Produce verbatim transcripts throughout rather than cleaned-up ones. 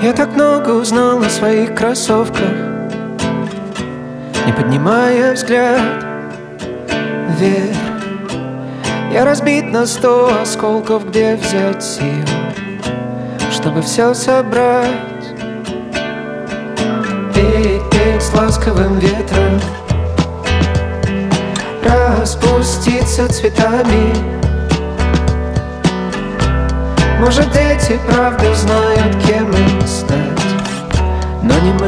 Я так много узнал о своих кроссовках, не поднимая взгляд вверх. Я разбит на сто осколков, где взять сил, чтобы все собрать. Петь, петь с ласковым ветром, распуститься цветами. Может, дети правда знают, кем им стать, но не мы.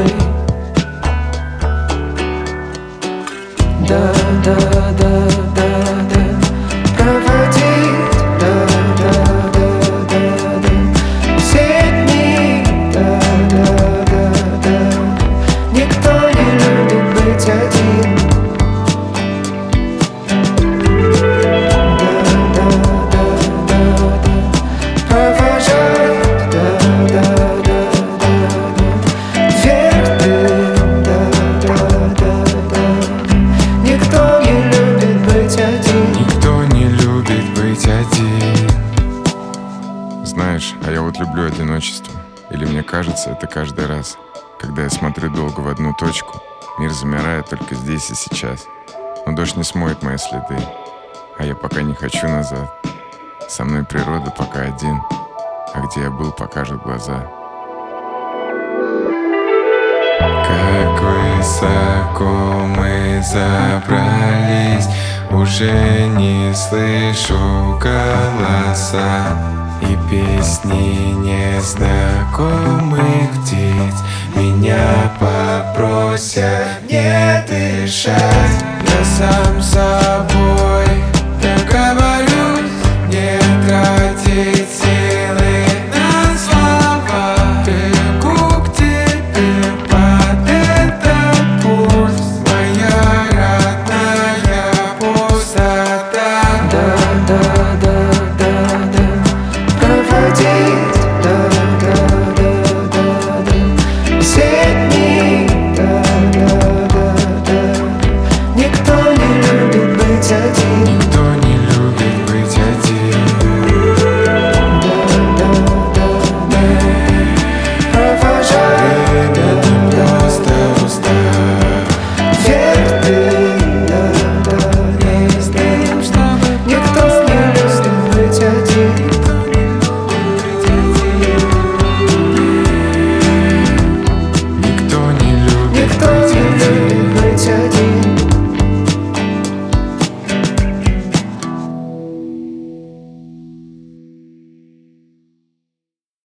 Да, да, да, да, да. Проводить, да, да, да, да, да. Все дни, да, да, да, да. Никто не любит быть один. Знаешь, а я вот люблю одиночество. Или мне кажется, это каждый раз, когда я смотрю долго в одну точку. Мир замирает только здесь и сейчас. Но дождь не смоет мои следы, а я пока не хочу назад. Со мной природа пока один, а где я был, покажут глаза. Как высоко мы забрались, уже не слышу голоса и песни незнакомых птиц меня попросят не дышать.